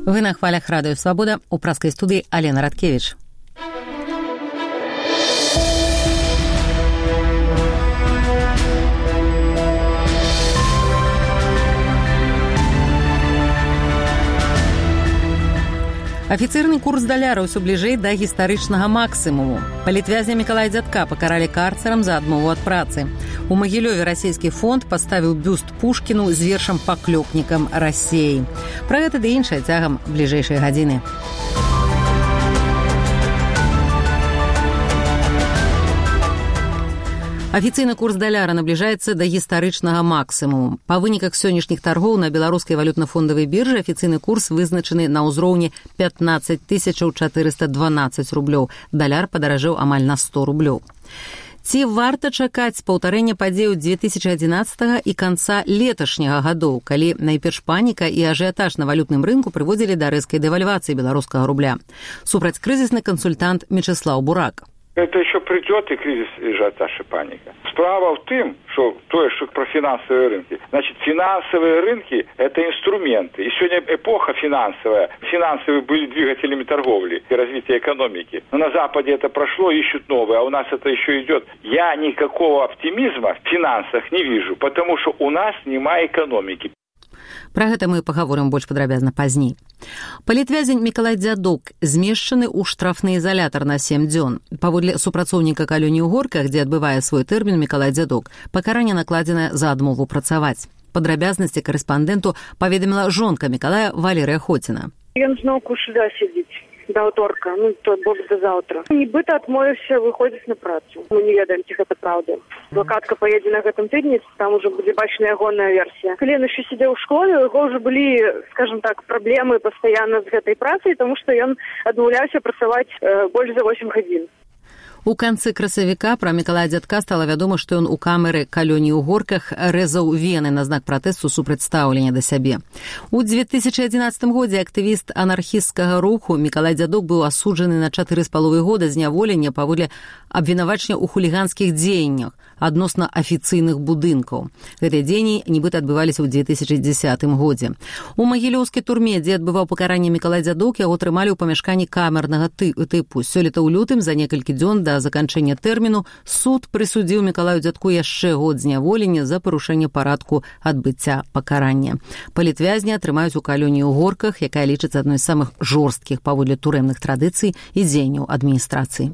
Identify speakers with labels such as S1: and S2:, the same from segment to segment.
S1: Вы на хвалях Радыё Свабода, у праскай студыі Алена Радкевіч. Афіцыйны курс даляра ўсё бліжэй да гістарычнага максімуму. Палітвязня Мікалая Дзядка пакаралі карцарам за адмову ад працы. У Магілёве расійскі фонд паставіў бюст Пушкіну з вершам «Паклёпнікам Расеі». Пра гэта ды іншае цягам бліжэйшай гадзіны. Афіцыйны курс даляра набліжаецца да гістарычнага максімуму. Па выніках сённяшніх таргоў на беларускай валютна-фондавай біржы афіцыйны курс вызначаны на ўзроўні 15 412 рублёў. Даляр падаражэў амаль на 100 рублёў. Ці варта чакаць паўтарэння падзеяў 2011 і канца леташняга гадоў, калі найперш паніка і ажыятаж на валютным рынку прыводзілі да рэзкай дэвальвацыі беларускага рубля? Супрацькрызісны кансультант Мечыслаў Бурак.
S2: Это еще придет и кризис, и ажиотаж, и паника. Справа в том, что про финансовые рынки. Значит, финансовые рынки – это инструменты. И сегодня эпоха финансовая. Финансовые были двигателями торговли и развития экономики. Но на Западе это прошло, ищут новые, а у нас это еще идет. Я никакого оптимизма в финансах не вижу, потому что у нас нема экономики.
S1: Пра гэта мы пагаворым больш падрабязна пазней. Палітвязень Мікалай Дзядок змешчаны ў штрафны ізалятар на 7 дзён. Паводле супрацоўніка калоніі ў Горках, дзе адбывае свой тэрмін Мікалай Дзядок, пакаранне накладзенае за адмову працаваць. Падрабязнасці карэспандэнту паведаміла жонка Мікалая Валерыя Хоціна.
S3: Ён зноўку сюда сидзіць да аўторка, то бок да заўтра. Нібыта адмовіўся выходзіць на працу. Мы не ведаем, ці гэта праўда. Адвакатка паедзе на гэтым тыдні, там уже будзе бачная ягоная версія. Калі ён яшчэ сидзеў у школе, у яго ўжо былі, скажем так, праблемы пастаянна з гэтай працай, таму што ён адмаўляўся працаваць больш за 8 гадзін.
S1: У канцы красавіка пра Мікалая Дзядка стала вядома, што ён у камеры калоніі ў Горках рэзаў вены на знак пратэсту супраць стаўлення да сябе. У 2011 годзе актывіст анархісцкага руху Мікалай Дзядок быў асуджаны на 4,5 года зняволення паводле абвінавачання ў хуліганскіх дзеяннях адносна афіцыйных будынкаў. Гэтыя дзеянні нібыта адбываліся ў 2010 годзе. У магілёўскай турме, дзе адбываў пакаранне Мікалай Дзядок, яго трымалі ў памяшканні камернага тыпу. Сёлета ў лютым за некалькі дзён да заканчэння тэрміну суд прысудзіў Мікалаю Дзядку яшчэ год зняволення за парушэнне парадку адбыцця пакарання. Палітвязні атрымаюць у калоніі ў Горках, якая лічыцца адной з самых жорсткіх паводле турэмных традыцый і дзеянняў адміністрацыі.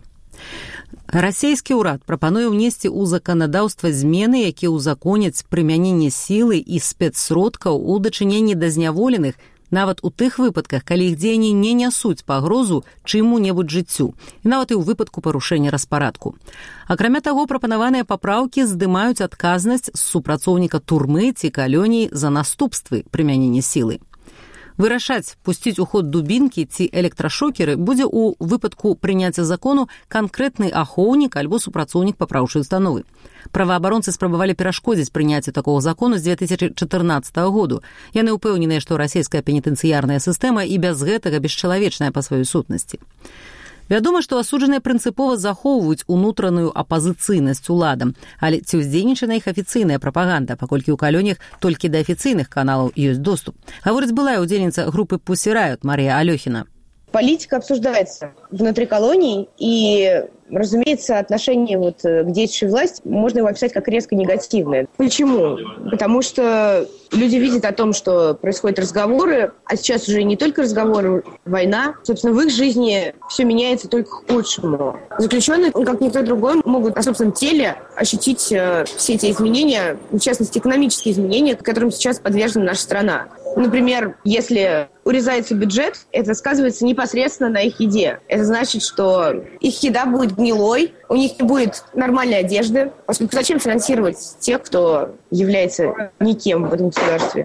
S1: Расійскі ўрад прапануе ўнесці ў заканадаўства змены, якія ўзаконяць прымяненне сілы і спецсродкаў у дачыненні да зняволеных, нават у тых выпадках, калі іх дзеянні не нясуць пагрозу чыму-небудзь жыццю, і нават і ў выпадку парушэння распарадку. Акрамя таго, прапанаваныя папраўкі здымаюць адказнасць з супрацоўніка турмы ці калоніі за наступствы прымянення сілы. Вырашаць, пусціць у ход дубінкі ці электрашокеры будзе ў выпадку прыняцця закону канкрэтны ахоўнік альбо супрацоўнік папраўчай установы. Праваабаронцы спрабавалі перашкодзіць прыняцце такога закону з 2014 году. Яны ўпэўненыя, што расійская пенітэнцыярная сістэма і без гэтага бесчалавечная па сваёй сутнасці. Вядома, што асуджаныя прынцыпова захоўваюць унутраную апазіцыйнасць уладам, але ці ўздзейнічае на іх афіцыйная прапаганда, паколькі ў калоніях толькі да афіцыйных каналаў ёсць доступ. Гаворыць былая удзельніца групы Pussy Riot Мария Алёхина.
S4: Политика обсуждается внутри колоний, и, разумеется, отношение к действующей власти можно его описать как резко негативное. Почему? Потому что люди видят о том, что происходят разговоры, а сейчас уже не только разговоры, война. Собственно, в их жизни все меняется только к худшему. Заключенные, как никто другой, могут на собственном теле ощутить все эти изменения, в частности, экономические изменения, которым сейчас подвержена наша страна. Например, если урезается бюджет, это сказывается непосредственно на их еде. Это значит, что их еда будет гнилой, у них не будет нормальной одежды. Поскольку зачем финансировать тех, кто является никем в этом государстве?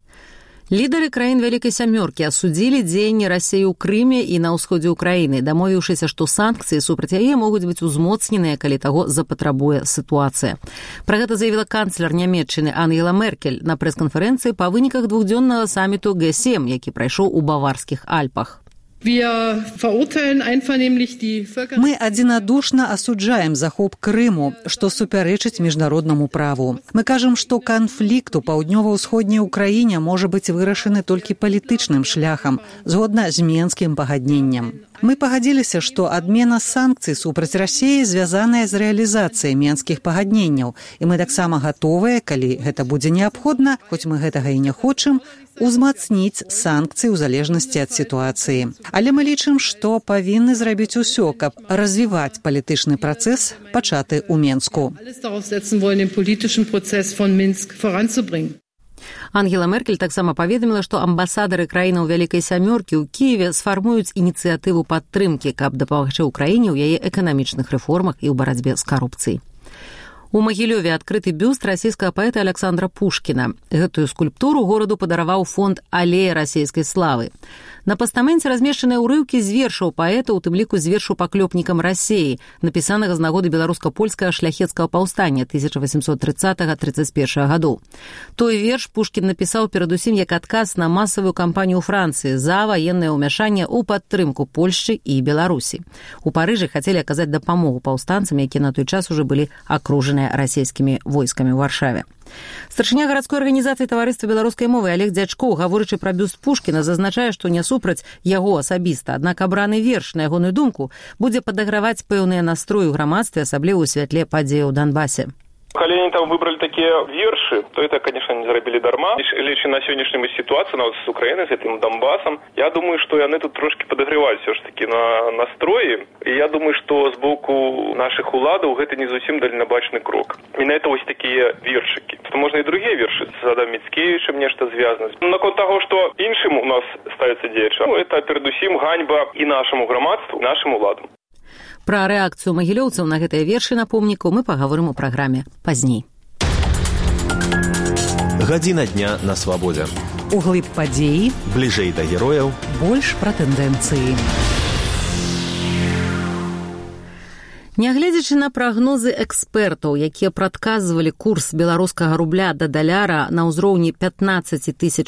S1: Лідары краін Вялікай сямёркі асудзілі дзеянні Расіі ў Крыме і на ўсходзе ўкраіны, дамовіўшыся, што санкцыі супраць яе могуць быць узмоцненыя, калі таго запатрабуе сітуацыя. Пра гэта заявіла канцлер Нямецчыны Ангела Меркель на прэс-канферэнцыі па выніках двухдзённага саміту Г7, які прайшоў у Баварскіх Альпах.
S5: Мы адзінадушна асуджаем захоп Крыму, што супярэчыць міжнароднаму праву. Мы кажам, што канфлікт у паўднёва-ўсходняй Украіне можа быць вырашаны толькі палітычным шляхам, згодна з Менскім пагадненнем. Мы пагадзіліся, што адмена санкцый супраць Расіі звязаная з рэалізацыяй Менскіх пагадненняў, і мы таксама гатовыя, калі гэта будзе неабходна, хоць мы гэтага і не хочам, узмацніць санкцыі ў залежнасці ад сітуацыі. Але мы лічым, што павінны зрабіць усё, каб развіваць палітычны працэс, пачаты ў Менску.
S1: Ангела Меркель таксама паведаміла, што амбасадары краінаў Вялікай Сямёркі ў Кіеве сфармуюць ініцыятыву падтрымкі, каб дапамагчы ўкраіне ў яе эканамічных рэформах і ў барацьбе з карупцыяй. У Магілёве адкрыты бюст расійскага паэта Александра Пушкіна. Гэтую скульптуру гораду падараваў фонд «Алея расійскай славы». На пастаменце размешчаныя ўрыўкі з вершаў паэта, у тым ліку з вершу «Паклёпнікам Расеі», напісанага з нагоды беларуска-польскага шляхецкага паўстання 1830-31 гадоў. Той верш Пушкін напісаў перадусім як адказ на масавую кампанію Францыі за ваеннае ўмяшанне ў падтрымку Польшчы і Беларусі. У Парыжы хацелі аказаць дапамогу паўстанцам, якія на той час ужо былі акружаныя расійскімі войскамі ў Варшаве. Старшыня гарадской арганізацыі таварыства беларускай мовы Олег Дзячкоў, гаворачы пра бюст Пушкіна, зазначае, што не супраць яго асабіста, аднак абраны верш, на ягоную думку, будзе падаграваць пэўныя настроі ў грамадстве, асабліва ў святле падзеяў у Донбасе.
S6: Калі они там выбрали такие верши, то это, конечно, не зробили дарма. Лишь на сегодняшнюю ситуацию с Украиной, с этим Донбассом, я думаю, что они тут трошки подогревают все-таки на настрои. И я думаю, что с боку наших уладов это не совсем дальнобачный крок. И на это вот такие вершики. Что можно и другие верши с Адамом Мицкевичем нечто связано. На конт того, что іншим у нас ставится деча, это передусім ганьба и нашему громадству, и нашим уладам.
S1: Пра рэакцыю магілёўцаў на гэтыя вершы на помніку мы паговорым у праграме пазней.
S7: Гадзіна дня на свабодзе.
S5: Углыб падзеі,
S7: бліжэй да герояў,
S5: больш пра тэндэнцыі.
S1: Нягледзячы на прагнозы экспертаў, якія прадказвалі курс беларускага рубля да даляра на ўзроўні 15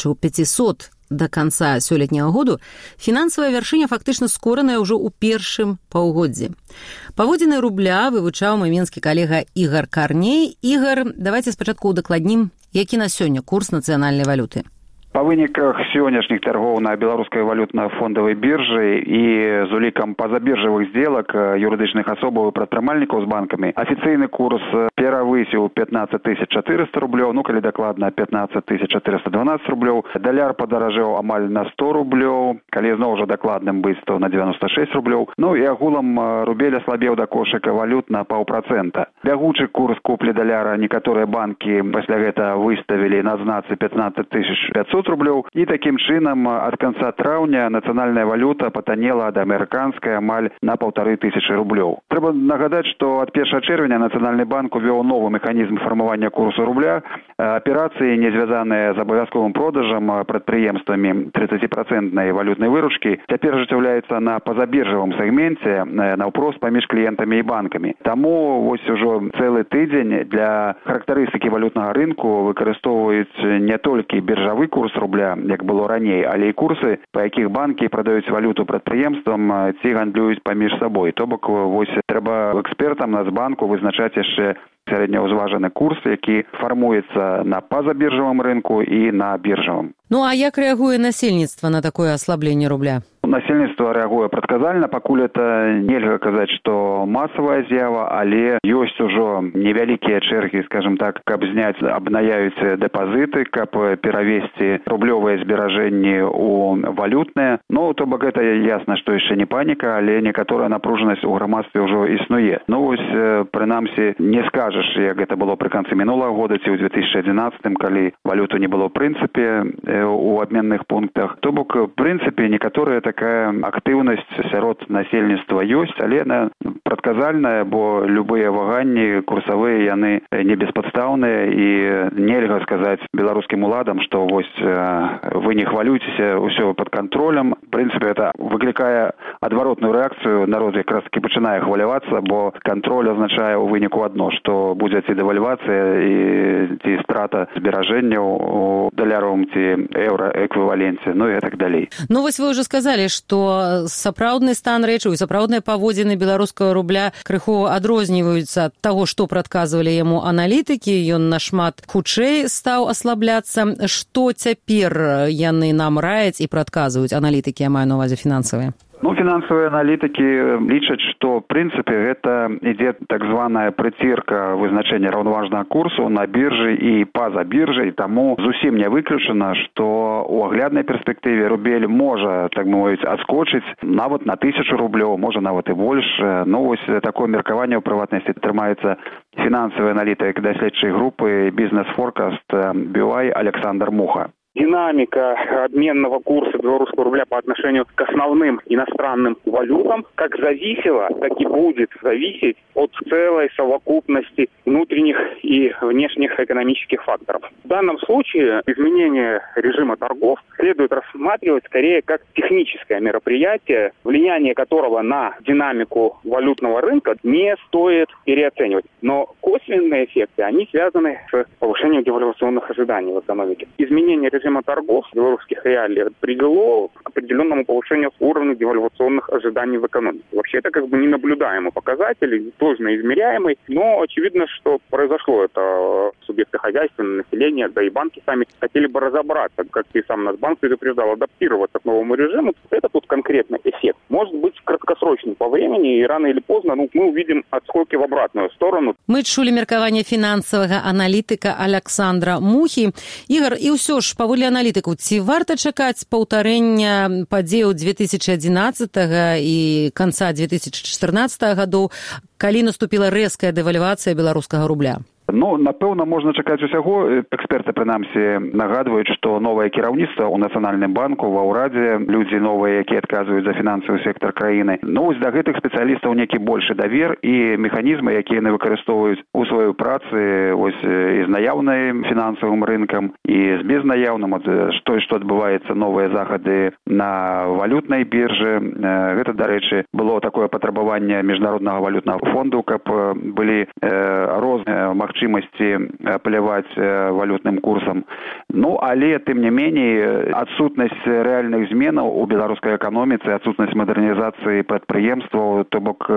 S1: 500 до канца сёлетняга году, фінансавая вяршыня фактычна скораная ўжо ў першым паўгоддзі. Паводзіны рубля вывучаў мой менскі калега Ігар Карней. Ігар, давайце спачатку удакладнім, які на сёння курс нацыянальнай валюты.
S2: Па выніках сённяшніх торгов на беларускай валютна-фондавай біржы і з улікам пазабіржавых сделак юрыдычных асобаў і прадпрымальнікаў з банкамі, афіцыйны курс перавысіў 15 400 рублёў, ну, калі дакладна 15 412 рублёў. Даляр падаражэў амаль на 100 рублёў, калі зноў жа дакладным быць, то на 96 рублёў. Ну, і агулам рубель аслабеў да кошыка валют на 0,5%. Бягучы курс куплі даляра некаторыя банкі пасля гэта выставілі на знацы 15 500 рублёў, і такім чынам ад канца траўня нацыянальная валюта патанела ад амерыканскай амаль на 1500 рублёў. Трэба нагадаць, што ад 1 чэрвеня Нацыянальны банк увёў новы механізм фармавання курсу рубля. Аперацыі, не звязаныя з абавязковым продажам прадпрыемствамі 30% валютнай выручкі, цяпер ажыццяўляецца на пазабіржавым сегменце наўпрост паміж кліентамі і банкамі. Таму вось ужо цэлы тыдзень для характарыстыкі валютнага рынку выкарыстоўваюць не толькі біржавы курс рубля, як было раней, але і курсы, па якіх банкі прадаюць валюту прадпрыемствам ці гандлююць паміж сабой. То бок вось трэба экспертам Нацбанку вызначаць яшчэ сярэднеўзважаны курс, які фармуецца на пазабіржавым рынку і на біржавым.
S1: Ну а як рэагуе насельніцтва на такое аслабленне рубля?
S2: Насельніцтва рэагуе прадказальна, пакуль это нельга казаць, што масавая з'ява, але ёсць ужо невялікія чэргі, скажем так, каб зняць абнаяюцца дэпазіты, каб перавесці рублёвыя зберажэнні ў валютныя. Ну, то бок гэта ясна, што яшчэ не паніка, але некаторая напружанасць у грамадстве ўжо існуе. Ну, вось, прынамсі, не скажаш, як гэта было пры канцы мінулага года ці ў 2011, калі валюту не было ў прынцыпе у абменных пунктах. То бок, в прынцыпе, некаторая такая актыўнасць сярод насельніцтва ёсць, але яна прадказальная, бо любыя ваганні курсавыя яны не беспадстаўныя, і нельга сказаць беларускім уладам, што вось вы не хвалюйцеся, ўсё пад кантролем. В прынцыпе, это выклікае адваротную рэакцыю. Народ якраз таки пачынае хвалявацца, бо кантроль азначае ў выніку адно, што будзе ці дэвальвацыя і ці страта
S8: страта зберажэнняў у даляровым ці еўраэквіваленце, ну і так далей.
S1: Ну, вось вы ўжо сказалі, што сапраўдны стан рэчаў і сапраўдныя паводзіны беларускага рубля крыху адрозніваюцца ад таго, што прадказвалі яму аналітыкі. Ён нашмат хутчэй стаў аслабляцца. Што цяпер яны нам раяць і прадказваюць аналітыкі, я маю на ўвазе фінансавыя?
S8: Ну, фінансавыя аналітыкі лічаць, што, в прынцыпе, гэта ідзе так званая прыцірка вызначэння раўнаважнага курсу на біржы і па-за біржай, таму зусім не выключана, што ў агляднай перспектыве рубель можа, так мовіць, адскочыць нават на 1000 рублёў, можа нават і больш. Ну, вось такое меркаванне ў прыватнасці трымаецца фінансавы аналітык даследчай групы «Бизнес-форкаст» BOI Александр Муха.
S9: Динамика обменного курса белорусского рубля по отношению к основным иностранным валютам как зависела, так и будет зависеть от целой совокупности внутренних и внешних экономических факторов. В данном случае изменение режима торгов следует рассматривать скорее как техническое мероприятие, влияние которого на динамику валютного рынка не стоит переоценивать. Но косвенные эффекты, они связаны с повышением девальвационных ожиданий в экономике. Изменение режима торгов в белорусских реалиях привело к определенному повышению уровня девальвационных ожиданий в экономике. Вообще это как бы ненаблюдаемый показатель, сложно измеряемый, но очевидно, что произошло это. Субъекты хозяйства, население, да и банки сами хотели бы разобраться, как и сам Нацбанк предупреждал, адаптироваться к новому режиму. Это тут конкретный эффект. Может быть краткосрочный по времени, и рано или поздно мы увидим отскоки в обратную сторону.
S1: Мы чулі меркаванне фінансавага аналітыка Александра Мухі. Ігор, і ўсё ж, паводле аналітыку, ці варта чакаць паўтарэння падзеяў 2011 і канца 2014 гадоў, калі наступіла рэзкая дэвальвацыя беларускага рубля?
S8: Ну, напэўна, можна чакаць усяго. Эксперты, прынамсі, нагадваюць, што новае кіраўніцтва ў Нацыянальным банку, ва ўрадзе, людзі новыя, якія адказваюць за фінансавы сектар краіны. Ну, вось да гэтых спецыялістаў некі большы давер і механізмы, якія яны выкарыстоўваюць у сваёй працы, ось і з наяўным фінансавым рынкам, і з безнаяўным, што адбываецца, новыя захады на валютнай біржы. Гэта, дарэчы, было такое патрабаванне Міжнароднага валютнага фонду, каб былі розныя магчымасці апеляваць валютным курсам. Ну, але, тым не меней, адсутнасць рэальных зменаў у беларускай эканоміцы, адсутнасць мадэрнізацыі прадпрыемстваў, то бок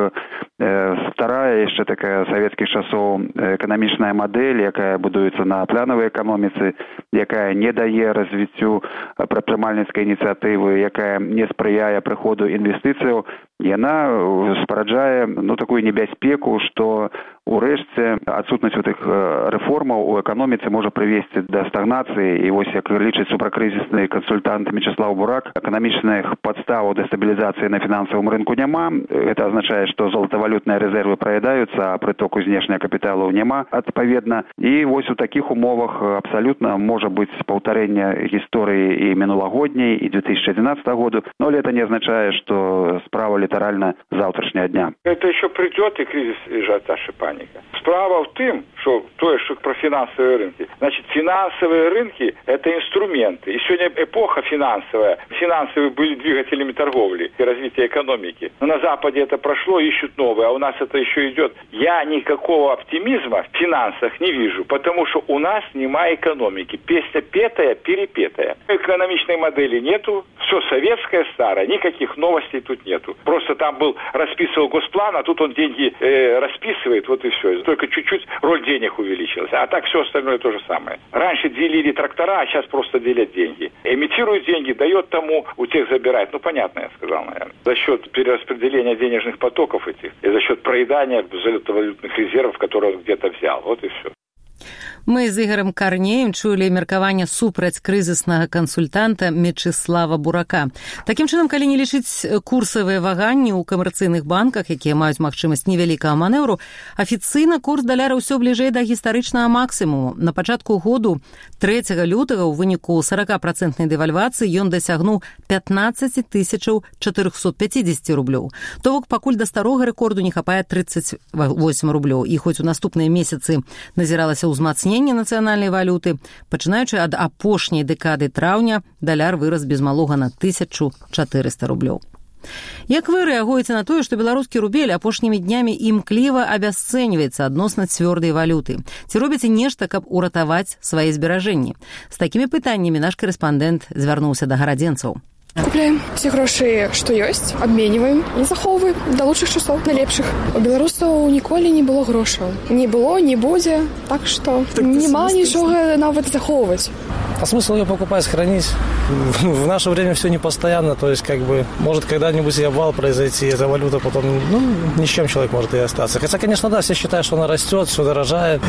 S8: старая яшчэ такая савецкіх часоў эканамічная мадэль, якая будуецца на планавай эканоміцы, якая не дае развіццю прадпрымальніцкай ініцыятывы, якая не спрыяе прыходу інвестыцыяў, яна спараджае, ну, такую небяспеку, што урэшце адсутнасць гэтых рэформаў у эканоміцы можа прывесці да стагнацыі. І вось, як лічыць супракрызісны кансультант Мечислав Бурак, эканамічных падставаў да стабілізацыі на фінансавым рынку няма. Гэта азначае, што золатавалютныя рэзервы праядаюцца, а прытоку знешняга капіталу няма адпаведна. І вось у такіх умовах абсалютна можа быць паўтарэнне гісторыі і мінулагодняй, і 2011 году, но это не означает, что справа литерально завтрашнего дня.
S2: Это еще придет и кризис, и ажиотаж, и паника. Справа в том, что то, что про финансовые рынки. Значит, финансовые рынки – это инструменты. И сегодня эпоха финансовая. Финансовые были двигателями торговли и развития экономики. Но на Западе это прошло, ищут новые, а у нас это еще идет. Я никакого оптимизма в финансах не вижу, потому что у нас нема экономики. Песня петая, перепетая. Экономичной модели нету, все советское, старое, никаких новостей тут нету. Просто там расписывал госплан, а тут он деньги расписывает, вот и все. Только чуть-чуть роль денег увеличилась. А так все остальное то же самое. Раньше делили трактора, а сейчас просто делят деньги. Имитируют деньги, дает тому, у тех забирает. Ну, понятно, я сказал, наверное. За счет перераспределения денежных потоков этих и за счет проедания золотовалютных резервов, которые он где-то взял. Вот и все.
S1: Мы з Ігорем Карнеем чулі меркаванне супраць крызіснага кансультанта Мечислава Бурака. Такім чынам, калі не лічыць курсавыя ваганні ў камерцыйных банках, якія маюць магчымасць невялікага манэўру, афіцыйна курс даляра ўсё бліжэй да гістарычнага максімуму. На пачатку году 3 лютага ў выніку 40% дэвальвацыі ён дасягнуў 15 450 рублёў. То бок пакуль да старога рэкорду не хапае 38 рублёў. І хоць у наступныя месяцы назіралася ўзмацненне нацыянальнай валюты, пачынаючы ад апошняй дэкады траўня, даляр вырас без малога на 1400 рублёў. Як вы рэагуеце на тое, што беларускі рубель апошнімі днямі імкліва абясцэньваецца адносна цвёрдай валюты? Ці робіце нешта, каб уратаваць свае зберажэнні? З такімі пытаннямі наш корэспандэнт звярнуўся да гарадзенцаў.
S10: Купляем все гроши, что есть, обмениваем и захоўваем до лучших часов, на лепших. У беларусаў ніколі не было грошаў. Не было, не будзе, так что нема нічога нават захоўваць.
S11: А смысл ее покупать, хранить? В наше время все не постоянно, то есть может когда-нибудь и обвал произойти, эта валюта потом, ни с чем человек может и остаться. Хотя, конечно, да, все считают, что она растет, все дорожает.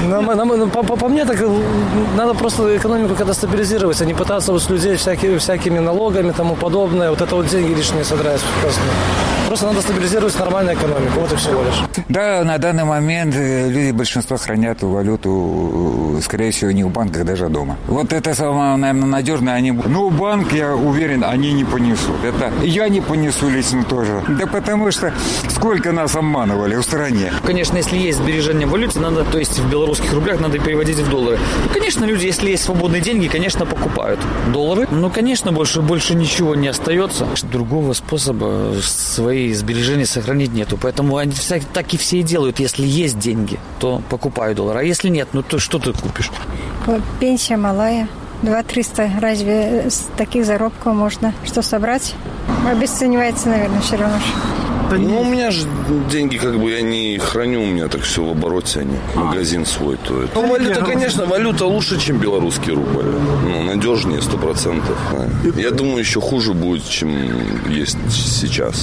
S11: По мне, так надо просто экономику когда стабилизировать, а не пытаться с людей всякими налогами и тому подобное, вот это вот деньги лишние содрать. Просто надо стабилизировать нормальную экономику, вот и всего лишь.
S12: Да, на данный момент люди, большинство хранят эту валюту, скорее всего, не в банках, даже дома. Вот это самое, наверное, надежное. Банк, я уверен, они не понесут. Это я не понесу лично тоже. Да потому что сколько нас обманывали в стране.
S13: Конечно, если есть сбережения в валюте, надо, то есть в белорусских рублях, надо переводить в доллары. Конечно, люди, если есть свободные деньги, конечно, покупают доллары. Но, конечно, больше ничего не остается. Другого способа свои сбережения сохранить нету. Поэтому они так и все и делают. Если есть деньги, то покупаю доллары. А если нет, то что ты купишь?
S14: Пенсия малая. 2-300. Разве с таких заработков можно что собрать? Обесценивается, наверное, все равно.
S15: У меня же деньги, я не храню, у меня так все в обороте, они магазин свой. Валюта, конечно, валюта лучше, чем белорусский рубль. Надежнее, 100%. Я думаю, еще хуже будет, чем есть сейчас.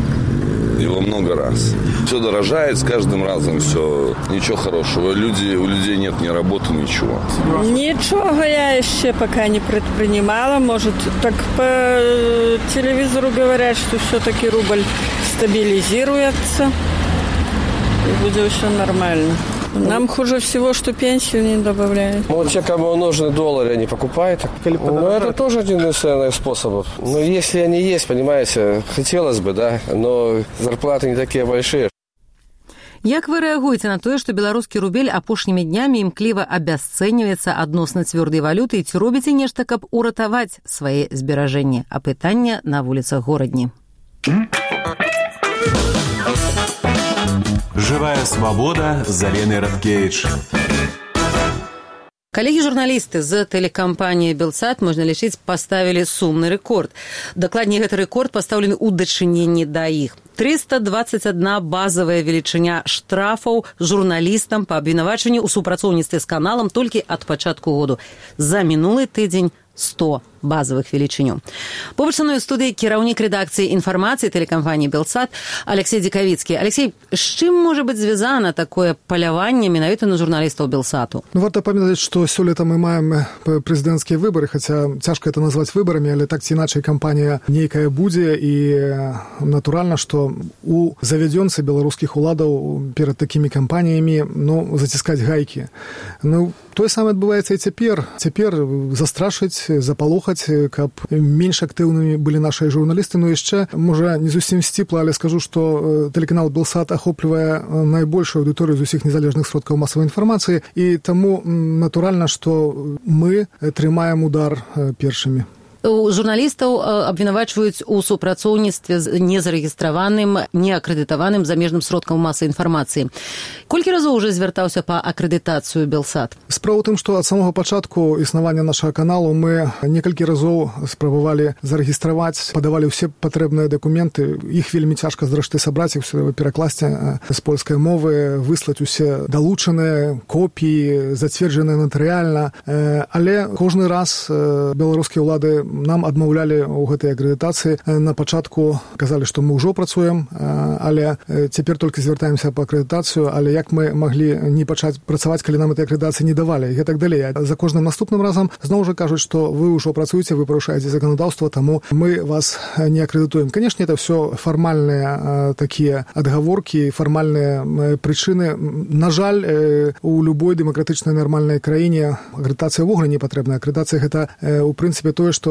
S15: И во много раз. Все дорожает с каждым разом, все, ничего хорошего. У людей нет ни работы, ничего.
S16: Ничего я еще пока не предпринимала. Может, так по телевизору говорят, что все-таки рубль стабилизируется. И будет все нормально. Нам хуже всего, что пенсию не добавляют.
S17: Те, кому нужны доллары, они покупают. Это тоже один из способов. Но если они есть, понимаете, хотелось бы, да, но зарплаты не такие большие.
S1: Як вы рэагуеце на тое, што беларускі рубель апошнімі днямі імкліва абясцэньваецца адносна цвёрдай валюты, і ці робіце нешта, каб уратаваць свае зберажэнні? А пытанне на вуліцах горадні.
S7: Живая свобода з Аленай Радкевіч.
S1: Калегі-журналісты з тэлекампаніі «Белсат», можна лічыць, паставілі сумны рэкорд. Дакладней, гэты рэкорд пастаўлены ў дачыненні да іх. 321 базавая велічыня штрафаў журналістам па абвінавачанню ў супрацоўніцтве з каналам толькі ад пачатку году. За мінулы тыдзень 100 базовых велічыню. Побач са мною студыі кіраўнік рэдакцыі інфармацыі тэлекампаніі «Белсат» Алексей Дикавицкий. Алексей, з чым можа быць звязана такое паляванне менавіта на журналістаў «Белсату»?
S18: Варта памятаць, што сёлета мы маем прэзідэнцкія выбары, хаця цяжка это назваць выбарамі, але так ці іначай кампанія нейкая будзе, і натуральна, што у завядзёнцы беларускіх уладаў перад такімі кампаніямі заціскаць гайкі. Тое самае адбываецца і цяпер. Цяпер застрашыць, запалохаць, каб менш актыўнымі былі нашыя журналісты. Яшчэ, можа, не зусім сціпла, але скажу, што тэлеканал «Белсат» ахоплівае найбольшую аўдыторыю з усіх незалежных сродкаў масавай інфармацыі, і таму натуральна, што мы трымаем удар першымі.
S1: Журналістаў абвінавачваюць у супрацоўніцтве з незарэгістраваным, неакрэдытаваным замежным сродкам масавай інфармацыі. Колькі разоў уже звяртаўся па акрэдытацыю «Белсат»?
S18: Справа ў тым, што ад самага пачатку існавання нашага каналу мы некалькі разоў спрабавалі зарэгістраваць, падавалі ўсе патрэбныя дакументы. Іх вельмі цяжка зрэшты сабраць, іх перакласці з польскай мовы, выслаць усе далучаныя копіі, зацверджаныя натарыяльна. Але кожны раз беларускія ўлады нам адмаўлялі ў гэтай акрэдытацыі. На пачатку казалі, што мы ўжо працуем, але цяпер толькі звяртаемся па акрэдытацыю, але як мы маглі не пачаць працаваць, калі нам этой акрэдытацыі не давалі, і так далей. За кожным наступным разам зноў жа кажуць, што вы ўжо працуеце, вы парушаеце заканадаўства, таму мы вас не акрэдытуем. Канешне, это все фармальныя такія адгаворкі, фармальныя прычыны. На жаль, у любой дэмакратычнай нармальнай краіне акрэдытацыя вогуле не патрэбна. Акрэдытацыя гэта, у прынцыпе, тое, што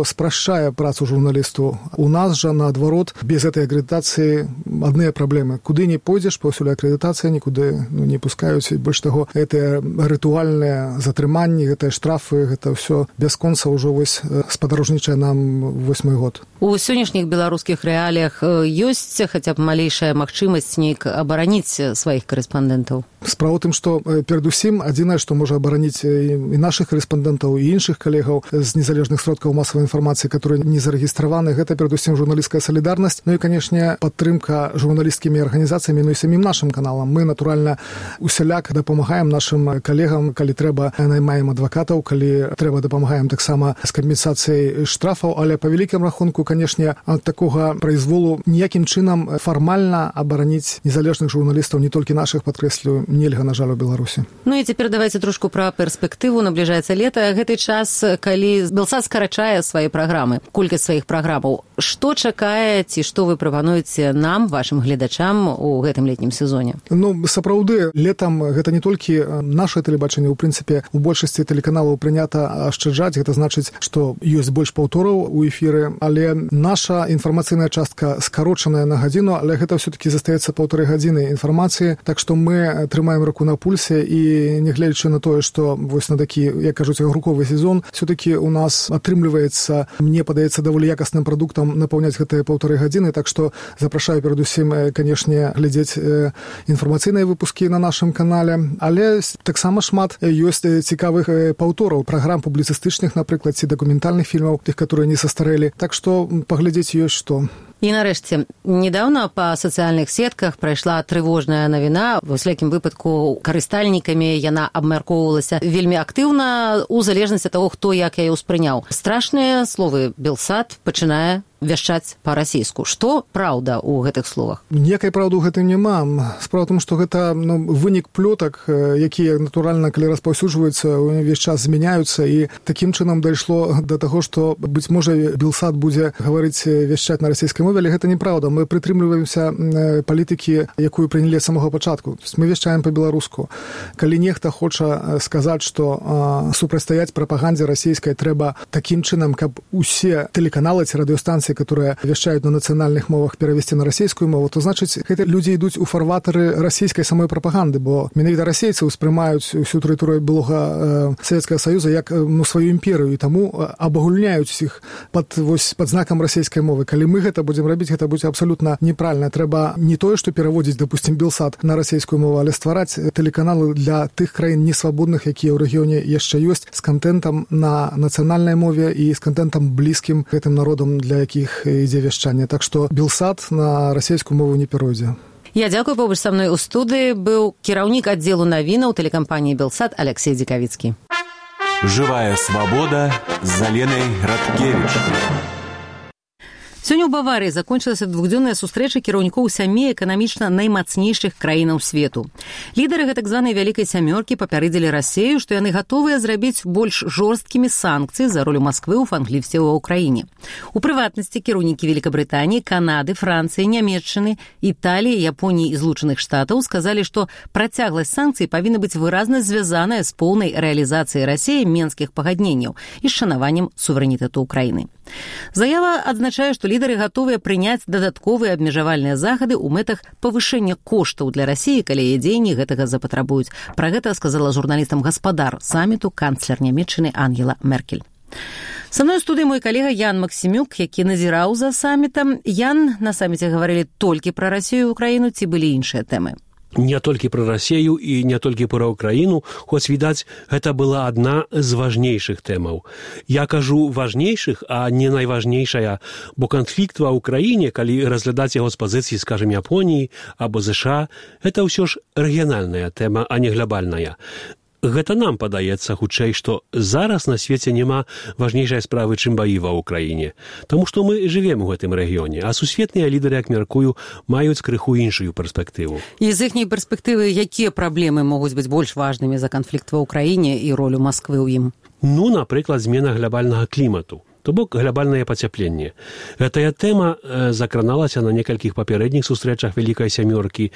S18: спрашчае працу журналісту. У нас жа, наадварот, без этой акрэдытацыі адныя праблемы. Куды не пойдзеш, паўсюль акрэдытацыя нікуды не пускаюць. І больш таго, гэтыя рытуальныя затрыманні, гэтыя штрафы, гэта ўсё бясконца ўжо вось спадарожнічае нам 8-й год.
S1: У сённяшніх беларускіх рэаліях ёсць хаця б малейшая магчымасць неяк абараніць сваіх корэспандэнтаў?
S18: Справа ў тым, што перадусім адзінае, што можа абараніць і нашых корэспандэнтаў, і іншых калегаў з незалежных сродкаў масавай інфармацыі, которые не зарэгістраваны, гэта перадусім журналісцкая салідарнасць, ну і, канешне, падтрымка журналісцкімі арганізацыямі, ну і самім нашым каналам. Мы, натуральна, усяляк дапамагаем нашым калегам, калі трэба, наймаем адвакатаў, калі трэба, дапамагаем таксама з кампенсацыяй штрафаў, але па вялікім рахунку, канешне, ад такога прайзволу ніякім чынам фармальна абараніць незалежных журналістаў, не толькі нашых, падкрэслю, нельга, на жаль, у Беларусі.
S1: Ну і цяпер давайце трошку пра перспектыву. Набліжаецца лета. Гэты час, калі Белсат скарачае свае праграмы, колькасць сваіх праграмаў. Што чакае ці што вы прапануеце нам, вашым гледачам, у гэтым летнім сезоне?
S18: Ну, сапраўды, летам гэта не толькі наше тэлебачанне. У прынцыпе, у большасці тэлеканалаў прынята ашчаджаць. Гэта значыць, што ёсць больш паўтораў у эфіры, але наша інфармацыйная частка скарочаная на гадзіну, але гэта ўсё-такі застаецца 1,5 гадзіны інфармацыі. Так што мы трымаем руку на пульсе і, нягледзячы на тое, што вось на такі, як кажуць, агруковы сезон, все-таки у нас атрымліваецца, мне падаецца, даволі якасным прадуктам напаўняць гэтыя 1,5 гадзіны, так што запрашаю перадусім, канешне, глядзець інфармацыйныя выпускі на нашым канале, але таксама шмат ёсць цікавых паўтораў праграм публіцыстычных, напрыклад, ці дакументальных фільмаў, тых, которые не састарэлі. Так што паглядзець ёсць што.
S1: І нарэшце, недаўна па сацыяльных сетках прайшла трывожная навіна. Ва ўсякім выпадку карыстальнікамі яна абмяркоўвалася вельмі актыўна у залежнасці ад таго, хто як яе ўспрыняў. Страшныя словы Белсат пачынае вяшчаць па-расійску. Што праўда ў гэтых словах?
S18: Ніякай праўды ў гэтым няма. Справа ў том, што гэта вынік плётак, якія, натуральна, калі распаўсюджваюцца, увесь час змяняюцца, і такім чынам дайшло да таго, што, быць можа, Белсат будзе гаварыць, вяшчаць на расійскай мове, але гэта неправда. Мы прытрымліваемся палітыкі, якую прынялі ад самога пачатку. Мы вяшчаем па-беларуску. Калі нехта хоча сказаць, што супрацьстаяць прапагандзе расійскай трэба такім чынам, каб усе тэлеканалы ці радыёстанцыі, которые вяшчаюць на нацыянальных мовах, перавесці на расійскую мову, то значыць, гэта людзі ідуць у фарватары расійскай самой прапаганды, бо менавіта расейцы ўспрымаюць усю тэрыторыю былога Савецкага Саюза як сваю імперыю, і таму абагульняюць іх пад знакам расійскай мовы. Калі мы гэта будзем рабіць, гэта будзе абсалютна неправільна. Трэба не тое, што пераводзіць, допустим, Белсат на расійскую мову, але ствараць тэлеканалы для тых краін несвабодных, якія ў рэгіёне яшчэ ёсць, з кантэнтам на нацыянальнай мове і з кантэнтам блізкім гэтым народам, для якіх ідзе вяшчанне. Так што Белсат на расійскую мову не перайдзе.
S1: Я дзякую. Побач са мной у студыі быў кіраўнік аддзелу навінаў тэлекампаніі Белсат Алексей Дзікавіцкі.
S7: Жывая свабода з Аленай Радкевіч.
S1: Сёння ў Баварыі закончылася двухдзённая сустрэча кіраўнікоў 7 эканамічна наймацнейшых краінаў свету. Лідары гэтак званай вялікай сямёркі папярэдзілі Расею, што яны гатовыя зрабіць больш жорсткімі санкцыі за ролю Масквы ў канфлікце ва ўкраіне. У прыватнасці кіраўнікі Великабрытаніі, Канады, Францыі, Нямецчыны, Італіі, Японіі і Злучаных Штатаў сказалі, што працягласць санкцый павінна быць выразна звязаная з поўнай рэалізацыяй Расеі менскіх пагадненняў і з шанаваннем суверэнітэту Украіны. Заява адзначае, што лідары гатовыя прыняць дадатковыя абмежавальныя захады ў мэтах павышэння коштаў для Расіі, калі яе дзеянні гэтага запатрабуюць. Пра гэта сказала журналістам гаспадар саміту канцлер Нямецчыны Ангела Меркель. Са мной у студыі мой калега Ян Максімюк, які назіраў за самітам. Ян, на саміце гаварылі толькі пра Расію і Украіну, ці былі іншыя тэмы?
S19: Не толькі пра Расею і не толькі пра Украіну, хоць, відаць, гэта была адна з важнейшых тэмаў. Я кажу важнейшых, а не найважнейшая, бо канфлікт ва Ўкраіне, калі разглядаць яго з пазіцыі, скажем, Японіі або ЗША, гэта ўсё ж рэгіянальная тэма, а не глобальная. Гэта нам падаецца хутчэй, што зараз на свеце няма важнейшай справы, чым баі ва ўкраіне. Таму што мы жывем у гэтым рэгіёне, а сусветныя лідары, як мяркую, маюць крыху іншую перспектыву.
S1: І з іхняй перспектывы якія праблемы могуць быць больш важнымі за канфлікт ва ўкраіне і ролю Масквы ў ім?
S19: Ну, напрыклад, змена глобальнага клімату. То бок глобальнае пацяпленне. Гэтая тэма закраналася на некалькіх папярэдніх сустрэчах Вялікай сямёркі.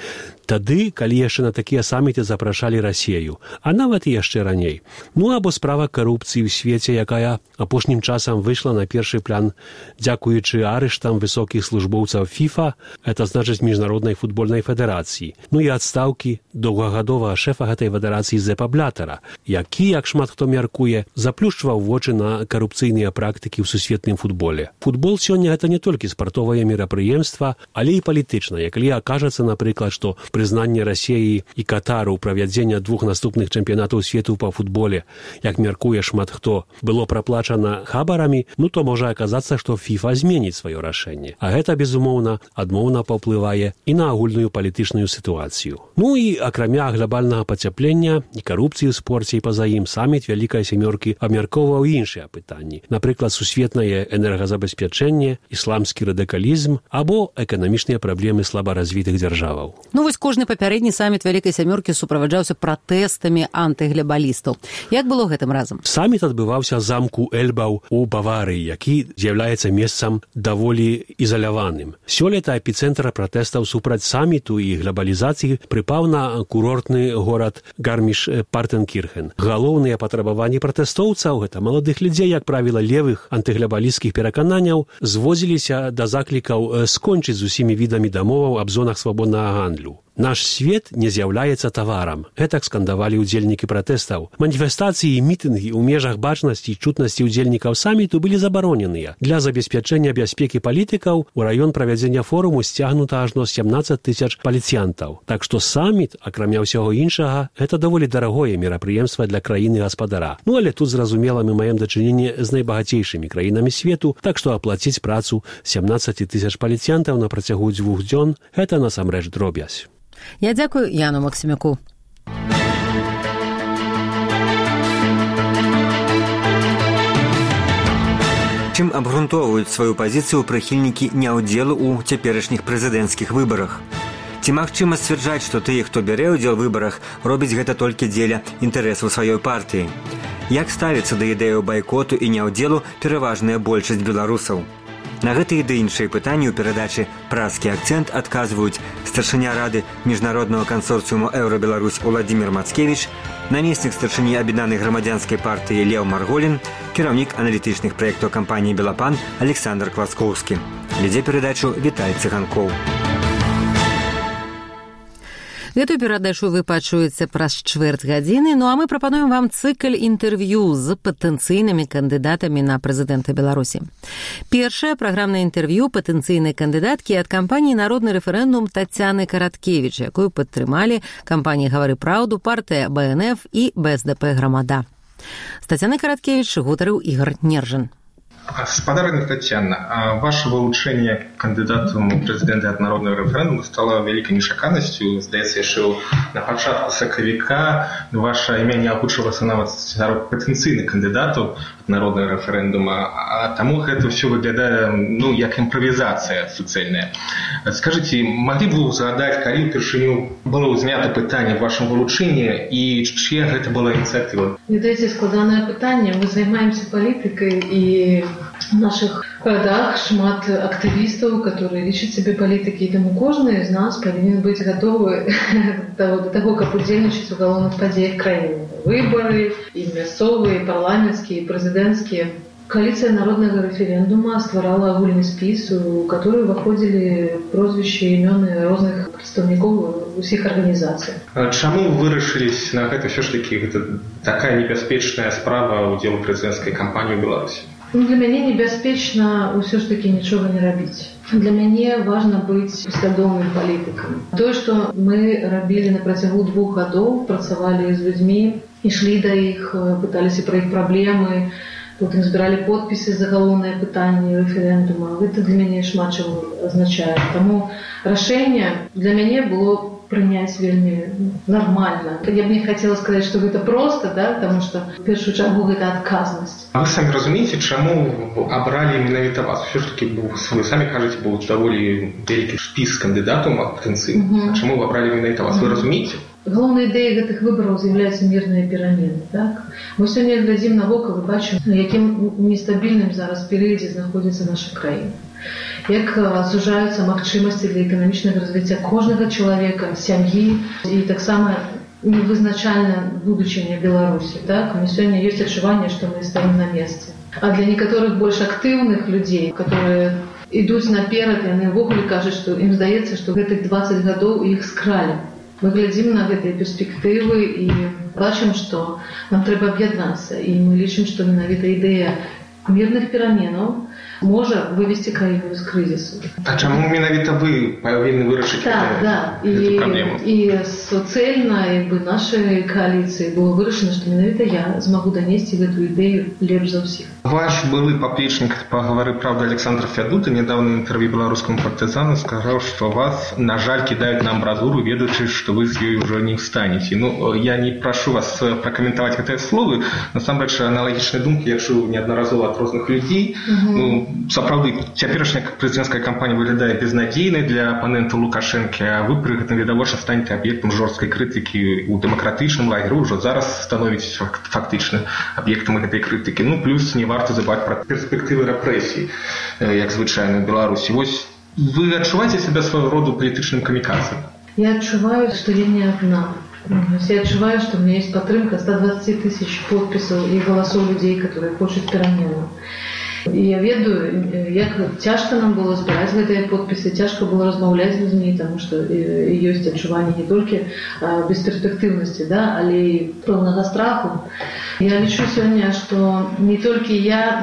S19: Тады, калі яшчэ на такія саміты запрашалі Расею, а нават і яшчэ раней. Ну, або справа карупцыі ў свеце, якая апошнім часам выйшла на першы план дзякуючы арыштам высокіх службоўцаў ФІФА, это значыць Міжнароднай футбольнай федэрацыі, ну і адстаўкі доўгагадовага шэфа гэтай федэрацыі Зепа Блатара, які, як шмат хто мяркуе, заплюшчваў вочы на карупцыйныя практыкі ў сусветным футболе. Футбол сёння гэта не толькі спартовае мерапрыемства, але і палітычнае. Калі акажацца, напрыклад, што прызнанне Расеі і Катару ў правядзення 2 наступных чэмпіянатаў свету па футболе, як мяркуе шмат хто, было праплачана хабарамі, ну то можа аказацца, што ФІФА зменіць сваё рашэнне. А гэта, безумоўна, адмоўна паўплывае і на агульную палітычную сітуацыю. Ну і акрамя глобальнага пацяплення і карупцыі ў спорце і па-за ім, саміт Вялікай сямёркі абмяркоўваў іншыя пытанні. Напрыклад, сусветнае энергазабеспячэнне, ісламскі радыкалізм або эканамічныя праблемы слабаразвітых дзяржаваў.
S1: Ну вось кожны папярэдні саміт Вялікай сямёркі суправаджаўся пратэстамі антыглобалістаў. Як было гэтым разам?
S19: Саміт адбываўся з замку Эльбаў у Баварыі, які з'яўляецца месцам даволі ізаляваным. Сёлета эпіцэнтр пратэстаў супраць саміту і глобалізацыі прыпаў на курортны горад Гарміш-Партенкірхен. Галоўныя патрабаванні пратэстоўцаў, гэта маладых людзей, як правіла, левых антыглобалісцкіх перакананняў, зводзіліся да заклікаў скончыць з усімі відамі дамоваў аб зонах свабоднага гандлю. Наш свет не з'яўляецца таварам. Гэтак скандавалі ўдзельнікі пратэстаў. Маніфестацыі і мітынгі ў межах бачнасці і чутнасці ўдзельнікаў саміту былі забароненыя. Для забеспячэння бяспекі палітыкаў у раён правядзення форуму сцягнута ажно 17 000 паліцыянтаў. Так што саміт, акрамя ўсяго іншага, гэта даволі дарагое мерапрыемства для краіны-гаспадара. Ну, але тут, зразумела, мы маем дачыненне з найбагацейшымі краінамі свету, так што аплаціць працу 17 000 паліцыянтаў на працягу 2 дзён – гэта насамрэч дробязь.
S1: Я дзякую Яну Максімюку.
S20: Чым абгрунтоўваюць сваю пазіцыю прыхільнікі няўдзелу ў цяперашніх прэзідэнцкіх выбарах? Ці магчыма сцвярджаць, што тыя, хто бярэ ўдзел у выбарах, робяць гэта толькі дзеля інтарэсаў сваёй партыі? Як ставіцца да ідэяў байкоту і няўдзелу пераважная большасць беларусаў? На гэтыя ды іншыя пытанні ў перадачы «Празкі акцэнт» адказваюць старшыня рады міжнароднага кансорцыуму «Еўра-Беларусь» Уладзімір Мацкевіч, намеснік старшыні аб'яднанай грамадзянскай партыі Леў Марголін, кіраўнік аналітычных праектаў кампаніі «Белапан» Александр Класкоўскі. Вядзе перадачу Віталь Цыганкоў.
S1: Гэтую перадачу вы пачуеце праз чвэрць гадзіны, ну а мы прапануем вам цыкл інтэрв'ю з патэнцыйнымі кандыдатамі на прэзідэнта Беларусі. Першае праграмнае інтэрв'ю патэнцыйнай кандыдаткі ад кампаніі «Народны рэферэндум» Тацяны Караткевіч, якую падтрымалі кампаніі «Гавары праўду», партыя БНФ і БСДП «Грамада». З Тацянай Караткевіч гутарыў Ігор Нержин.
S21: Спадарня Тацяна, ваше вылучэнне кандыдатам у прэзідэнта ад народнага рэферэндуму стала вялікай нечаканасцю. Здаецца, яшчэ на пачатку сакавіка ваша імя не агучвалася нават сярод патэнцыйных кандыдатаў ад народнага рэферэндума, а таму гэта ўсё выглядае як імправізацыя суцэльная. Скажыце, маглі б вы згадаць, калі ўпершыню было ўзнята пытанне в вашым вылучэнні і чыя гэта была ініцыятыва?
S22: Ведаеце, складанае пытанне. Мы займаемся палітыкай і в наших городах шмат активистов, которые лічаць себе политики, и тому кожны из нас повинен быть готовы до того, как удзельнічаць у галоўных падзеях краіны. Выборы и мясцовые, и парламентские, и президентские. Коалиция народного референдума стварала агульны спіс, у который выходили прозвища и имёны розных прадстаўнікоў усіх арганізацый.
S21: Чаму вы вырашылись на гэта все ж таки такая небяспечная справа удзелу прэзідэнцкай кампаніі ў Беларусі?
S22: Для мяне небяспечна ўсё ж таки нічога не рабіць. Для мяне важна быць паслядоўным палітыкам. Тое, што мы рабілі на працягу 2 гадоў, працавалі з людзьмі, ішлі да іх, пыталіся пра іх праблемы, потым збіралі подпісы за галоўнае пытанне рэферэндума. Гэта для мяне шмат чаго азначае. Таму рашэнне для мяне было прыняць вельмі нормально. Я б не хотела сказать, что гэта просто, да, потому что в першую чаргу гэта адказнасць.
S21: А вы самі разумееце, чаму абралі менавіта вас? Все ж таки, вы самі кажаце, быў даволі вялікі спіс кандыдатаў патэнцыйных. А чаму вы абралі менавіта вас? Вы разумееце?
S22: Галоўнай ідэяй гэтых выбараў з'яўляюцца мірныя перамены. Так? Мы сёння глядзім навокал і бачым, на якім нестабільным зараз перыядзе знаходзіцца наша краіна. Як сужаюцца магчымасці для эканамічнага развіцця кожнага чалавека, сям'і і таксама невызначальна будучыня Беларусі. Так? У нас сёння ёсць адчуванне, што мы стаім на месцы. А для некаторых больш актыўных людзей, которые ідуць наперад, яны ўвогуле кажуць, што ім здаецца, што гэтых 20 гадоў іх скралі. Мы глядзім на гэтыя перспектывы і бачым, што нам трэба аб'яднацца. І мы лічым, што менавіта ідэя мірных пераменаў можа вывесці краіну з крызісу.
S21: А чаму менавіта вы павінны вырашыць гэту праблему?
S22: І суцэльна нашай кааліцыі было вырашана, што менавіта я змагу данесці гэту ідэю лепш за ўсіх.
S21: Ваш былы паплечнік па «Гавары правды» Александр Фядута недавно в інтэрв'ю беларускаму партызану сказаў, што вас, на жаль, кідаюць на амбразуру, ведаючы, што вы з ёй ужо не встанеце. Ну, я не прашу вас пракаментаваць гэтыя словы. Насамрэч, аналагічныя думкі я чуў неаднаразова ад розных людзей. Сапраўды, цяперашняя прэзідэнцкая кампанія выглядае безнадзейнай для апанентаў Лукашэнкі, а вы пры гэтым відавочна станеце аб'ектам жорсткай крытыкі ў дэмакратычным лагеры, ўжо зараз становіць фактычна аб'ектам гэтай крытыкі. Ну, плюс не варта забываць пра перспектывы рэпрэсій, як звычайна ў Беларусі. Вось вы адчуваеце сябе свайго роду палітычным камікадзе?
S22: Я адчуваю, што я не адна. Я адчуваю, што у меня есть падтрымка 120 тысяч подпісаў і галасоў людзей, которые хочуць пераменаў. І я ведаю, як цяжка нам было збіраць гэтыя подпісы, цяжка было размаўляць з людзьмі, таму што ёсць адчуванне не толькі бесперспектыўнасці, да, але і пэўнага страху. Я лічу сёння, што не толькі я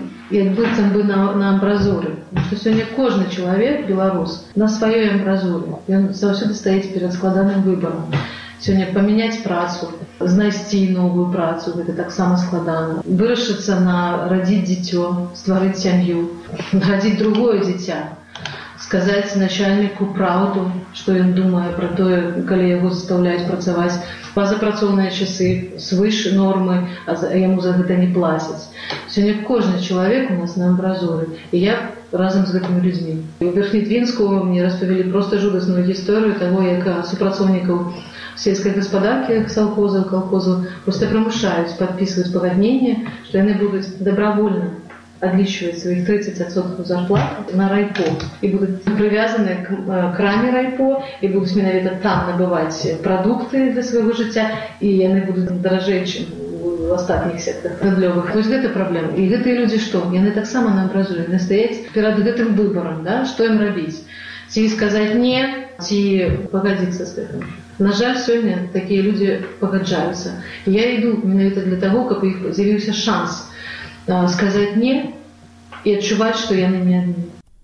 S22: як быццам бы на амбразуры, што сёння кожны чалавек, беларус, на сваёй амбразуры. Ён заўсёды стаіць перад складаным выбарам. Сёння памяняць працу, знайсці новую працу, гэта таксама складана. Вырашыцца нарадзіць дзіцё, стварыць сям'ю, нарадзіць другое дзіця, сказаць начальніку праўду, што ён думае пра тое, калі яго заставляюць працаваць пазапрацоўныя часы, свыш нормы, а яму за гэта не плацяць. Сёння кожны чалавек у нас на амбразуры, і я разам з гэтымі людзьмі. У Верхнедвінску мне распавялі проста жудасную гісторыю таго, як супрацоўнікаў сельскай гаспадаркі, саўхозаў, калхозаў проста прымушаюць падпісваць пагадненне, што яны будуць добравольна адлічваць сваіх 30% зарплат на райпо і будуць прывязаны к краме райпо і будуць менавіта там набываць прадукты для свайго жыцця, і яны будуць даражэй, чым у астатніх сектах гандлёвых. Вось гэта праблема. І гэтыя людзі што? Яны таксама на амбразуры, яны стаяць перад гэтым выбарам, да? Што ім рабіць? Ці сказаць не, ці пагадзіцца з гэтым. На жаль, сёння такія людзі пагаджаюцца. Я іду менавіта для таго, каб у іх з'явіўся шанс сказаць не і адчуваць, што яны не адны.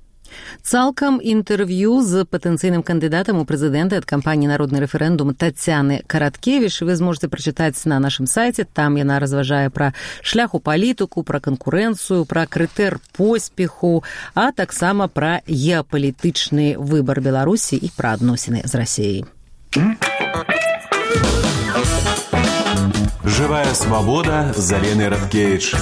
S1: Цалкам інтэрв'ю з патэнцыйным кандыдатам у прэзідэнты ад кампаніі «Народны рэферэндум» Таццяны Караткевіч вы зможаце прачытаць на нашым сайце. Там яна разважае пра шлях у палітыку, пра канкурэнцыю, пра крытэр поспеху, а таксама пра геапалітычны выбар Беларусі і пра адносіны з Расіяй.
S7: Живая свобода з Аленай Радкевіч.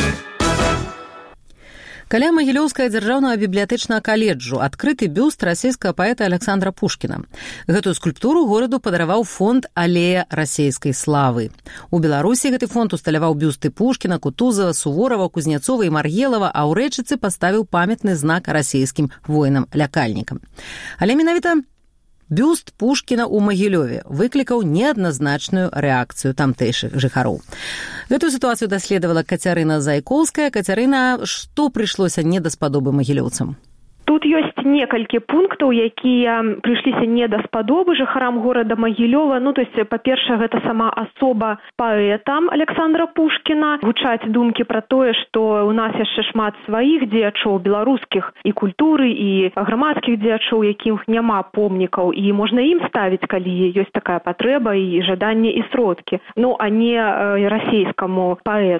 S1: Каля Магілёўскага дзяржаўнага бібліятэчнага каледжу адкрыты бюст расійскага паэта Александра Пушкіна. Гэтую скульптуру гораду падараваў фонд «Алея расійскай славы». У Беларусі гэты фонд усталяваў бюсты Пушкіна, Кутузава, Суворава, Кузнецова і Маргелава, а ў Рэчыцы паставіў памятны знак расійскім воінам-лякальнікам. Але менавіта бюст Пушкіна ў Магілёве выклікаў неадназначную рэакцыю тамтэйшых жыхароў. Гэтую сітуацыю даследавала Кацярына Зайкоўская. Кацярына, што прыйшлося не даспадобы магілёўцам?
S3: Тут ёсць некалькі пунктаў, якія прыйшліся не даспадобы жыхарам горада Магілёва. То есть, па-першае, гэта сама асоба паэта Александра Пушкіна. Гучаць думкі пра тое, што ў нас яшчэ шмат сваіх дзеячоў беларускіх і культуры, і грамадскіх дзеячоў, якіх няма помнікаў, і можна ім ставіць, калі ёсць такая патрэба і жаданне і сродкі. А не расійскаму паэту.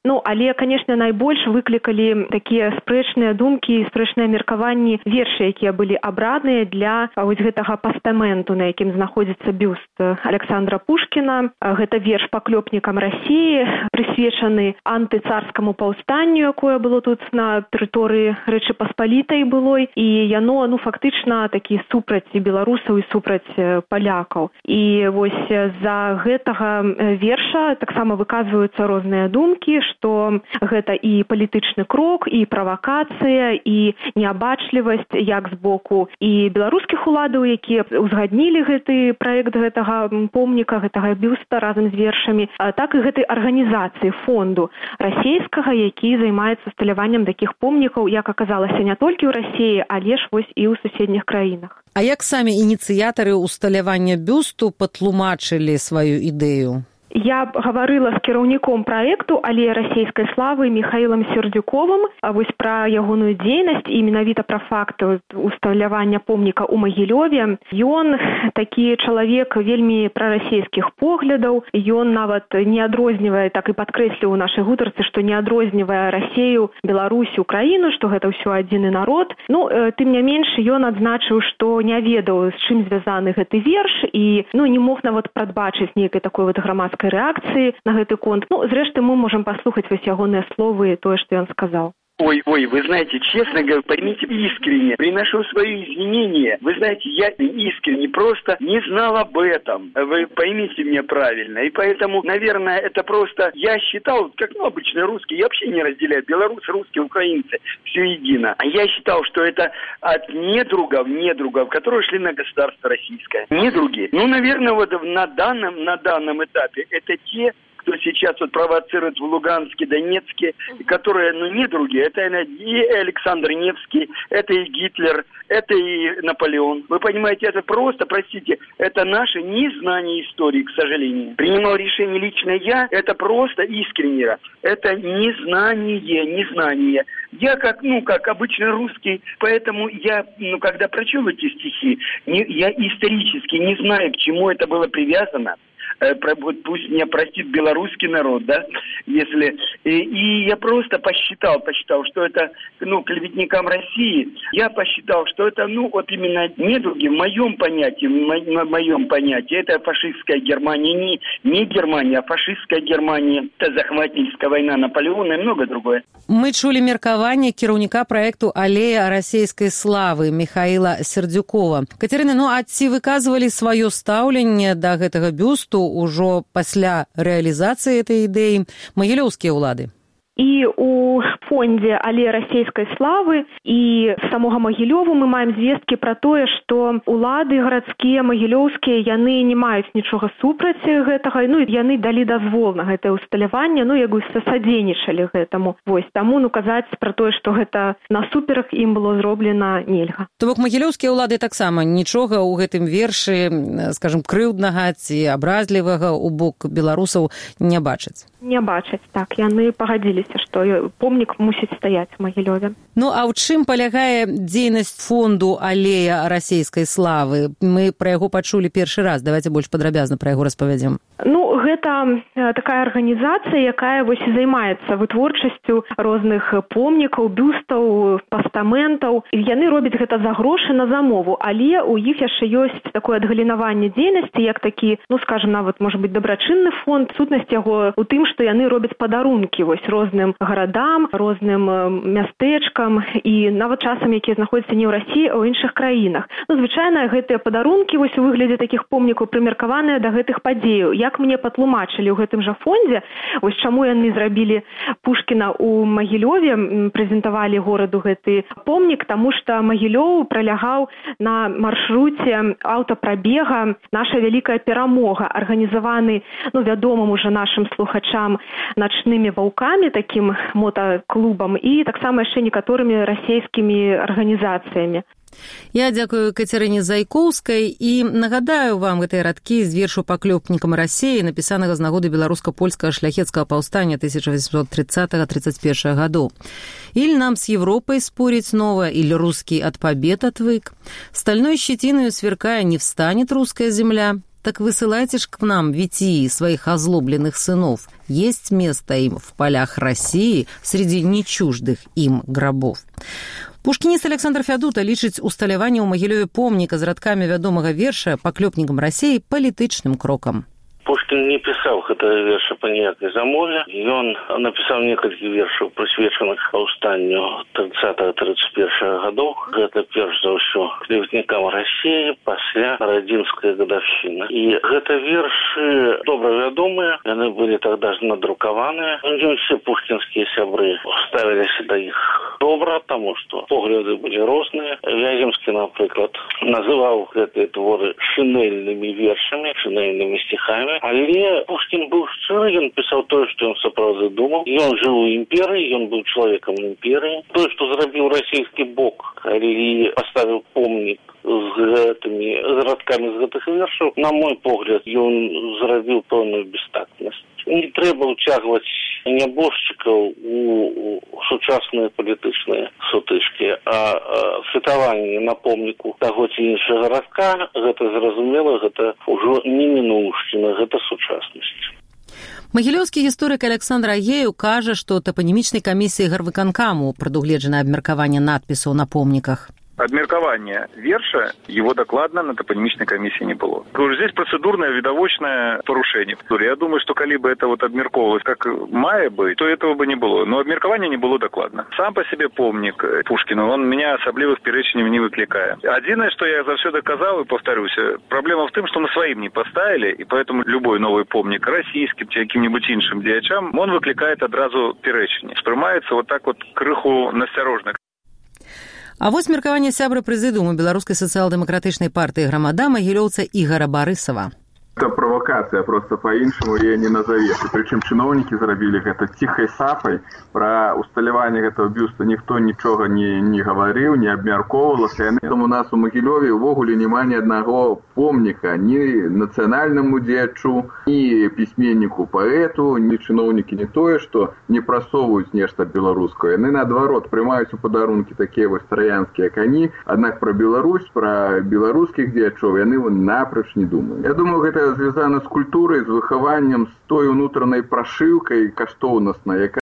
S3: Ну, але, канешне, найбольш выклікалі такія спрэчныя думкі, спрэчныя меркаванні вершы, якія былі абраныя для вось гэтага пастаменту, на якім знаходзіцца бюст Александра Пушкіна. Гэта верш паклёпнікам Расіі, прысвечаны антыцарскаму паўстанню, якое было тут на тэрыторыі Рэчы Паспалітай былой, і яно, фактычна такі супраць беларусаў і супраць палякаў. І вось з-за гэтага верша таксама выказваюцца розныя думкі, што гэта і палітычны крок, і правакацыя, і неабачлівасць як з боку і беларускіх уладаў, якія узгаднілі гэты праект гэтага помніка, гэтага бюста разам з вершамі, так і гэтай арганізацыі фонду расійскага, які займаецца усталяваннем такіх помнікаў, як аказалася, не толькі ў Расіі, але ж вось і ў суседніх краінах.
S1: А як самі ініцыятары усталявання бюсту патлумачылі сваю ідэю?
S3: Я гаварыла з кіраўніком праекту «Алея расійскай славы» Михаилом Сердюковым, вось пра ягоную дзейнасць і менавіта пра факт усталявання помніка ў Магілёве. Ён такі чалавек вельмі прарасійскіх поглядаў. Ён нават не адрознівае, так і падкрэсліў у нашай гутарцы, што не адрознівае Расію, Беларусь, Украіну, што гэта ўсё адзіны народ. Тым не менш, ён адзначыў, што не ведаў, з чым звязаны гэты верш і не мог нават прадбачыць нейкай такой грамадскай реакции на гэты конт. Зрэшты, мы можем послухать вось ягоныя словы и то, что он сказал.
S4: Ой, вы знаете, честно говоря, поймите искренне, приношу свои извинения. Вы знаете, я искренне просто не знал об этом. Вы поймите меня правильно. И поэтому, наверное, это просто... Я считал, как обычный русский, я вообще не разделяю белорусы, русские, украинцы, все едино. Я считал, что это от недругов, которые шли на государство российское. Недруги. Наверное, на данном этапе это те, кто сейчас провоцирует в Луганске, Донецке, которые, недруги, это и Александр Невский, это и Гитлер, это и Наполеон. Вы понимаете, это просто, простите, это наше незнание истории, к сожалению. Принимал решение лично я, это просто искренне. Это незнание. Я как обычный русский, поэтому я, когда прочел эти стихи, я исторически не знаю, к чему это было привязано. Пусть меня простит белорусский народ, да, если... И я просто посчитал, что это, клеветникам России, я посчитал, что это, именно недруги в моем понятии, это фашистская Германия, не Германия, а фашистская Германия, это захватническая война Наполеона и много другое.
S1: Мы чулі меркаванне кіраўніка праекту «Алея расійскай славы» Михаила Сердюкова. Катерина, а ці выказвалі сваё стаўленне да гэтага бюсту ўжо пасля рэалізацыі этой ідэі магілёўскія ўлады?
S3: І у фонде «Алея расійскай славы» і самога Магілёву мы маем звесткі пра тое, што улады гарадскія, магілёўскія, яны не маюць нічога супраць гэтага, яны далі дазвол на гэтае усталяванне, садзейнічалі гэтаму. Вось, таму, казаць пра тое, што гэта насуперак ім было зроблена, нельга.
S1: То бок магілёўскія ўлады таксама нічога ў гэтым вершы, скажем, крыўднага ці абразлівага ў бок беларусаў не бачаць?
S3: Не бачаць, так. Яны пагадзіліся, што помнік мусіць стаяць у Магілёве.
S1: А ў чым палягае дзейнасць фонду «Алея расійскай славы»? Мы пра яго пачулі першы раз. Давайте больш падрабязна пра яго распавядзем.
S3: Гэта такая арганізацыя, якая вось і займаецца вытворчасцю розных помнікаў, бюстаў, пастаментаў. Яны робяць гэта за грошы на замову, але у іх яшчэ ёсць такое адгалінаванне дзейнасці, як такі, скажем, нават, можа быць, дабрачынны фонд. Сутнасць яго у тым, што яны робяць падарункі вось розным гарадам, розным мястэчкам і нават часам, якія знаходзяцца не ў Расіі, а ў іншых краінах. Звычайна гэтыя падарункі вось у выглядзе такіх помнікаў прымеркаваныя да гэтых падзеяў. Як мне патлумачылі ў гэтым жа фондзе, вось чаму яны зрабілі Пушкіна ў Магілёве, прэзентавалі гораду гэты помнік, таму што Магілёў пралягаў на маршруце аўтапрабега «Наша вялікая перамога», арганізаваны, вядомым уже нашим слухачам «Начнымі ваўкамі», такім мотаклубам, і таксама яшчэ некаторымі расійскімі арганізацыямі.
S1: Я дзякую Кацярыне Зайкоўскай і нагадаю вам гэтыя радкі з вершу «Паклёпнікам Расіі», напісанага з нагоды беларуска-польскага шляхецкага паўстання 1830-31 гадоў. «Иль нам с Европой спорить снова, или русский от побед отвык? Стальной щетиною сверкая не встанет русская земля. так высылайте ж к нам Витии, своих озлобленных сынов. Есть место им в полях России среди нечуждых им гробов». Пушкініст Александр Фядута лічыць усталяванне ў Магілёве помніка з радкамі вядомага верша паклёпнікам Расіі палітычным крокам.
S5: Пушкин не писал гэтага верша по ніякай замове. Ён напісаў некалькі вершаў, прысвечаных паўстанню 30-31 гадоў. Гэта перш за ўсё клеветнікам Расіі пасля радзімскай гадавщыны. І гэта вершы добра вядомыя, яны былі тогда ж надрукаваныя. Не ўсе пушкінскія сябры ставіліся да іх добра, таму што погляды былі розныя. Вяземскі, напрыклад, называў гэтыя творы шынельнымі вершамі, шынельнымі стихамі. Але Пушкін быў шчыры, ён пісаў тое, што ён сапраўды думаў. Ён жыў у імперыі, ён быў чалавекам імперыі. Тое, што зрабіў расійскі бок, калі паставіў помнік з радкамі з гэтых вершаў, на мой погляд, ён зрабіў пэўную бестактнасць. Не трэба ўцягваць нябожчыкаў у сучасныя палітычныя сутычкі, а фетаванне на помніку таго ці іншага радка, гэта зразумела, гэта ўжо не мінуўшчына, гэта сучаснасць.
S1: Магілёўскі гісторык Александр Агеў кажа, што тапанімічнай камісіі гарвыканкаму прадугледжана абмеркаванне надпісаў на помніках.
S6: Адмеркования верша, его докладно на топонимичной комиссии не было. Здесь процедурное, видовочное порушение. Я думаю, что коли бы это вот обмерковалось как мае бы, то этого бы не было. Но обмеркования не было докладно. Сам по себе помник Пушкина, он меня особливых перечней не выкликает. Одиное, что я за все доказал и повторюсь, проблема в том, что мы своим не поставили, и поэтому любой новый помник российским, каким-нибудь іншим діячам, он выкликает одразу перечни. Спрымается вот так вот крыху насторожно.
S1: А вось меркаванне сябра прэзідыуму беларускай сацыял-дэмакратычнай партыі «Грамада» магілёўца Ігара Барысава.
S23: Это провокация, просто по-іншаму ее не назовешь. И причем чиновники зарабили это тихой сапой. Про усталяванне этого бюста никто ничего не говорил, не обмярковывался. У нас у Могилеве увогуле нема ни одного помника ни национальному дзеячу, ни письменнику, поэту, ни чиновники не тое, что не просовывают нечто белорусское. Они наоборот приймають у подарунки такие вот троянские кони. Однако про Беларусь, про белорусских дзеячов, они напрочь не думают. Я думаю, это звязана з культурай, з выхаваннем, з той унутранай прошивкой каштоўнаснай,